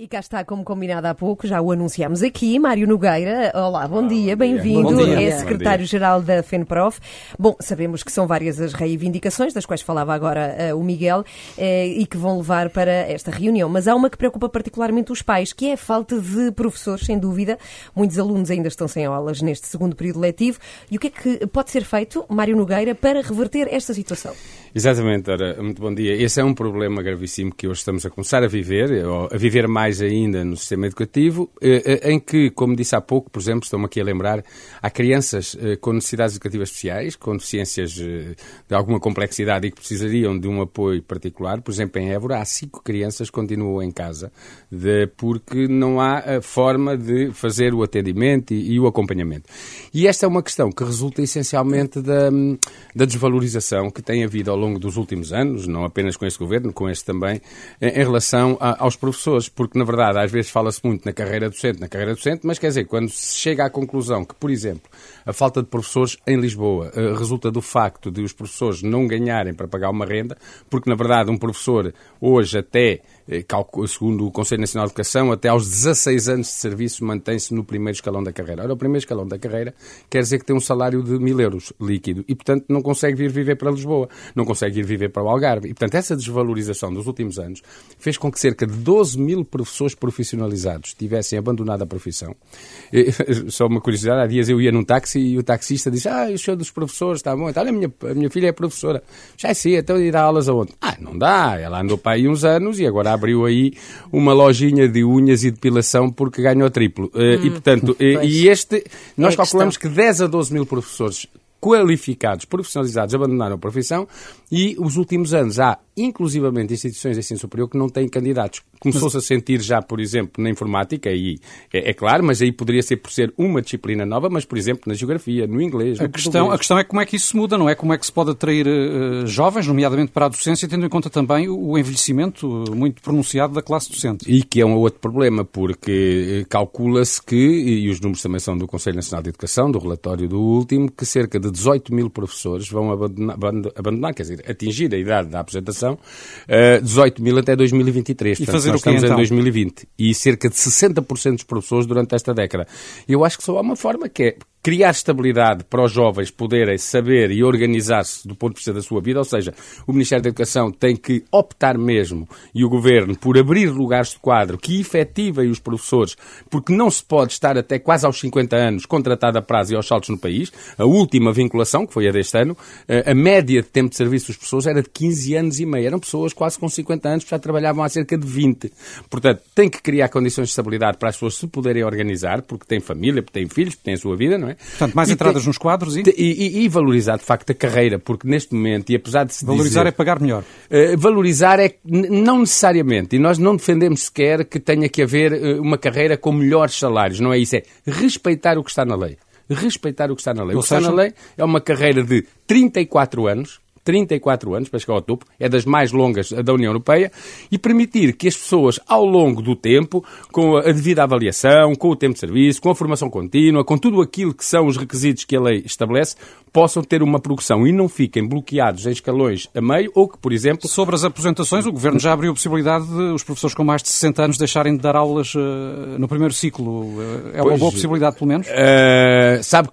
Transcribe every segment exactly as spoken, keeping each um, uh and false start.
E cá está, como combinado há pouco, já o anunciámos aqui, Mário Nogueira. Olá, bom dia, bem-vindo. É secretário-geral da FENPROF. Bom, sabemos que são várias as reivindicações, das quais falava agora uh, o Miguel, uh, e que vão levar para esta reunião. Mas há uma que preocupa particularmente os pais, que é a falta de professores, sem dúvida. Muitos alunos ainda estão sem aulas neste segundo período letivo. E o que é que pode ser feito, Mário Nogueira, para reverter esta situação? Exatamente, ora, muito bom dia. Esse é um problema gravíssimo que hoje estamos a começar a viver, ou a viver mais ainda no sistema educativo, em que, como disse há pouco, por exemplo, estou-me aqui a lembrar, há crianças com necessidades educativas especiais, com deficiências de alguma complexidade e que precisariam de um apoio particular. Por exemplo, em Évora, há cinco crianças que continuam em casa, de, porque não há a forma de fazer o atendimento e, e o acompanhamento. E esta é uma questão que resulta essencialmente da, da desvalorização que tem havido ao longo dos últimos anos, não apenas com este governo, com este também, em, em relação a, aos professores, porque, na verdade, às vezes fala-se muito na carreira docente, na carreira docente, mas, quer dizer, quando se chega à conclusão que, por exemplo, a falta de professores em Lisboa uh, resulta do facto de os professores não ganharem para pagar uma renda, porque, na verdade, um professor hoje até, segundo o Conselho Nacional de Educação, até aos dezasseis anos de serviço mantém-se no primeiro escalão da carreira. Ora, o primeiro escalão da carreira quer dizer que tem um salário de mil euros líquido e, portanto, não consegue vir viver para Lisboa, não consegue ir viver para o Algarve. E, portanto, essa desvalorização dos últimos anos fez com que cerca de doze mil professores profissionalizados tivessem abandonado a profissão. E, só uma curiosidade, há dias eu ia num táxi e o taxista disse: ah, o senhor dos professores, está bom, olha, a minha, a minha filha é professora. Já sim, então ir dar aulas aonde? Ah, não dá, ela andou para aí uns anos e agora abriu aí uma lojinha de unhas e depilação porque ganhou triplo. Uh, hum, e, portanto, uh, e este, nós é calculamos que, que dez a doze mil professores qualificados, profissionalizados, abandonaram a profissão e, os últimos anos, há inclusivamente instituições de ensino superior que não têm candidatos. Começou-se a sentir já, por exemplo, na informática, aí é, é claro, mas aí poderia ser por ser uma disciplina nova, mas, por exemplo, na geografia, no inglês, no a questão, a questão é como é que isso se muda, não é? Como é que se pode atrair uh, jovens, nomeadamente para a docência, tendo em conta também o envelhecimento muito pronunciado da classe docente. E que é um outro problema, porque calcula-se que, e os números também são do Conselho Nacional de Educação, do relatório do último, que cerca de dezoito mil professores vão abandonar, abandonar, quer dizer, atingir a idade da aposentação, uh, dezoito mil até dois mil e vinte e três. E Portanto, fazer nós o quê, estamos então? em dois mil e vinte e cerca de sessenta por cento dos professores durante esta década. Eu acho que só há uma forma, que é criar estabilidade para os jovens poderem saber e organizar-se do ponto de vista da sua vida, ou seja, o Ministério da Educação tem que optar mesmo, e o Governo, por abrir lugares de quadro que efetivem os professores, porque não se pode estar até quase aos cinquenta anos contratado a prazo e aos saltos no país. A última vinculação, que foi a deste ano, a média de tempo de serviço dos professores era de quinze anos e meio. Eram pessoas quase com cinquenta anos que já trabalhavam há cerca de vinte. Portanto, tem que criar condições de estabilidade para as pessoas se poderem organizar, porque têm família, porque têm filhos, porque têm a sua vida, não é? Portanto, mais e entradas tem, nos quadros e... E, e... e valorizar, de facto, a carreira, porque neste momento, e apesar de se Valorizar dizer, é pagar melhor. Uh, valorizar é não necessariamente, e nós não defendemos sequer que tenha que haver uh, uma carreira com melhores salários, não é isso, é respeitar o que está na lei. Respeitar o que está na lei. Ou o que seja... está na lei é uma carreira de trinta e quatro anos, trinta e quatro anos, para chegar ao topo, é das mais longas da União Europeia, e permitir que as pessoas, ao longo do tempo, com a devida avaliação, com o tempo de serviço, com a formação contínua, com tudo aquilo que são os requisitos que a lei estabelece, possam ter uma progressão e não fiquem bloqueados em escalões a meio, ou que, por exemplo... Sobre as aposentações, o Governo já abriu a possibilidade de os professores com mais de sessenta anos deixarem de dar aulas uh, no primeiro ciclo. Uh, é uma pois, boa possibilidade, pelo menos? Uh, sabe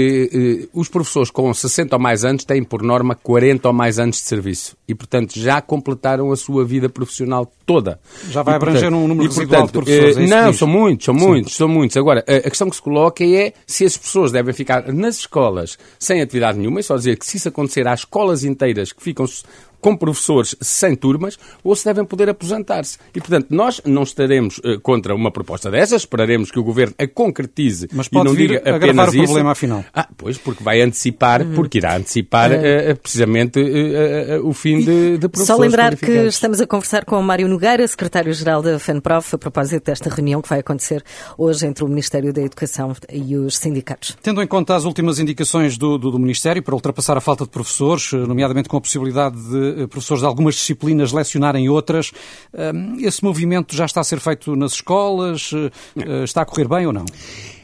que uh, os professores com sessenta ou mais anos têm, por norma, quarenta ou mais anos de serviço e, portanto, já completaram a sua vida profissional toda. Já vai e, abranger portanto, um número e, residual portanto, de professores, é isso? Não, são muitos, são muitos, Sim. são muitos. Agora, a, a questão que se coloca é se as pessoas devem ficar nas escolas sem atividade nenhuma, é só dizer que se isso acontecer, há escolas inteiras que ficam com professores sem turmas, ou se devem poder aposentar-se. E, portanto, nós não estaremos uh, contra uma proposta dessas, esperaremos que o Governo a concretize. Mas pode e não vir diga a apenas agravar o isso. problema, afinal. Ah, pois, porque vai antecipar, hum. porque irá antecipar uh, precisamente uh, uh, o fim de, de professores. Só lembrar que estamos a conversar com o Mário Nogueira, secretário-geral da FENPROF, a propósito desta reunião que vai acontecer hoje entre o Ministério da Educação e os sindicatos. Tendo em conta as últimas indicações do, do, do Ministério para ultrapassar a falta de professores, nomeadamente com a possibilidade de professores de algumas disciplinas lecionarem outras, esse movimento já está a ser feito nas escolas? Está a correr bem ou não?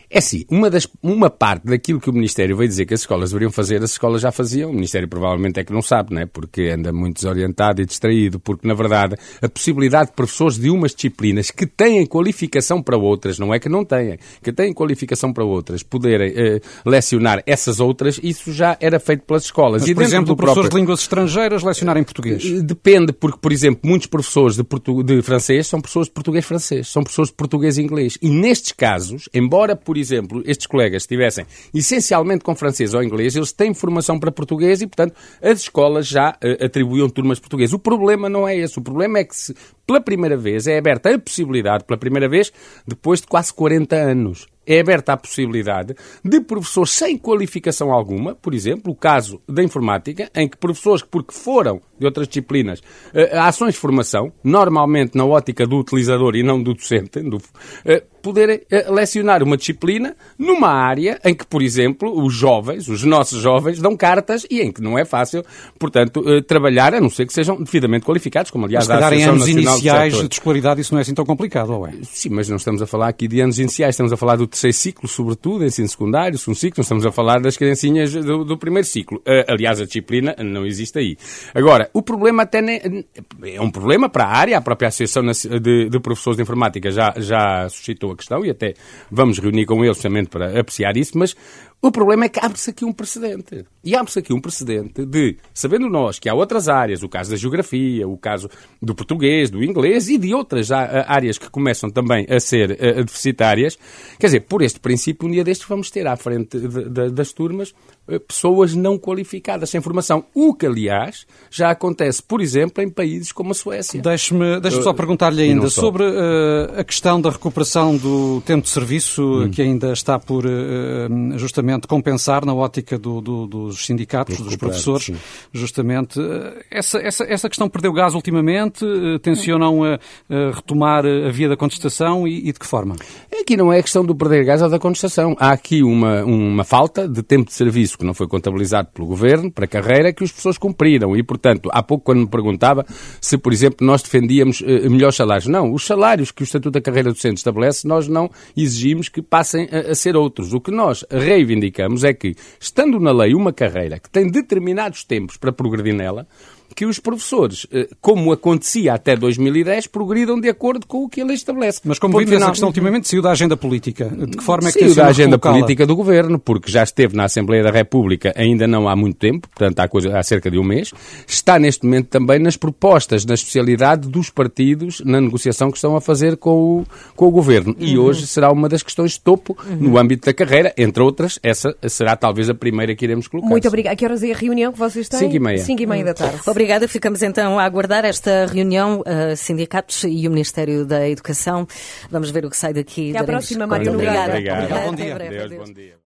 É sim, uma, das, uma parte daquilo que o Ministério veio dizer que as escolas deveriam fazer, as escolas já faziam. O Ministério provavelmente é que não sabe, não é? Porque anda muito desorientado e distraído, porque na verdade a possibilidade de professores de umas disciplinas que têm qualificação para outras, não é que não tenham, que têm qualificação para outras, poderem eh, lecionar essas outras, isso já era feito pelas escolas. Mas, e por exemplo, professores próprio... de línguas estrangeiras lecionarem português? Depende, porque, por exemplo, muitos professores de, portu... de francês são professores de português-francês, são professores de português-inglês. E nestes casos, embora, por Por exemplo, estes colegas estivessem essencialmente com francês ou inglês, eles têm formação para português e, portanto, as escolas já uh, atribuíam turmas portuguesas. O problema não é esse. O problema é que, se, pela primeira vez, é aberta a possibilidade, pela primeira vez, depois de quase quarenta anos, é aberta a possibilidade de professores sem qualificação alguma, por exemplo, o caso da informática, em que professores que, porque foram de outras disciplinas, uh, ações de formação, normalmente na ótica do utilizador e não do docente, do, uh, poderem uh, lecionar uma disciplina numa área em que, por exemplo, os jovens, os nossos jovens, dão cartas e em que não é fácil, portanto, uh, trabalhar, a não ser que sejam devidamente qualificados, como aliás mas, a Associação Nacional Nacional do Setor. Mas, em anos iniciais de escolaridade, isso não é assim tão complicado, ou é? Sim, mas não estamos a falar aqui de anos iniciais, estamos a falar do terceiro ciclo, sobretudo, ensino secundário, segundo ciclo, não estamos a falar das criancinhas do, do primeiro ciclo. Uh, aliás, a disciplina não existe aí. Agora, o problema até nem, é um problema para a área, a própria Associação de, de Professores de Informática já, já suscitou a questão e até vamos reunir com eles justamente para apreciar isso, mas o problema é que abre-se aqui um precedente. E abre-se aqui um precedente de, sabendo nós que há outras áreas, o caso da geografia, o caso do português, do inglês e de outras áreas que começam também a ser uh, deficitárias, quer dizer, por este princípio, um dia destes vamos ter à frente de, de, das turmas uh, pessoas não qualificadas, sem formação. O que, aliás, já acontece, por exemplo, em países como a Suécia. Deixe-me deixe só perguntar-lhe ainda sobre uh, a questão da recuperação do tempo de serviço, hum. que ainda está por uh, justamente compensar na ótica do, do, dos sindicatos, dos professores, sim. justamente. Essa, essa, essa questão perdeu gás ultimamente? Tencionam a, a retomar a via da contestação e, e de que forma? Aqui não é questão do perder gás ou da contestação. Há aqui uma, uma falta de tempo de serviço que não foi contabilizado pelo Governo para a carreira que as pessoas cumpriram e, portanto, há pouco quando me perguntava se, por exemplo, nós defendíamos uh, melhores salários. Não, os salários que o Estatuto da Carreira Docente estabelece, nós não exigimos que passem a, a ser outros. O que nós reivindicamos indicamos é que, estando na lei uma carreira que tem determinados tempos para progredir nela, que os professores, como acontecia até dois mil e dez, progridam de acordo com o que a lei estabelece. Mas como vimos, essa questão ultimamente saiu da agenda política. De que forma é que saiu da agenda política do Governo, porque já esteve na Assembleia da República ainda não há muito tempo, portanto há, coisa, há cerca de um mês. Está neste momento também nas propostas, na especialidade dos partidos, na negociação que estão a fazer com o, com o Governo. E uhum. hoje será uma das questões de topo uhum. no âmbito da carreira, entre outras, essa será talvez a primeira que iremos colocar. Muito obrigada. A que horas é a reunião que vocês têm? Cinco e meia. Cinco e meia da tarde. Obrigada. Ficamos então a aguardar esta reunião, uh, sindicatos e o Ministério da Educação. Vamos ver o que sai daqui. Até à próxima, Mário. Obrigada. Obrigada. Obrigado. Bom dia. Deus, bom dia.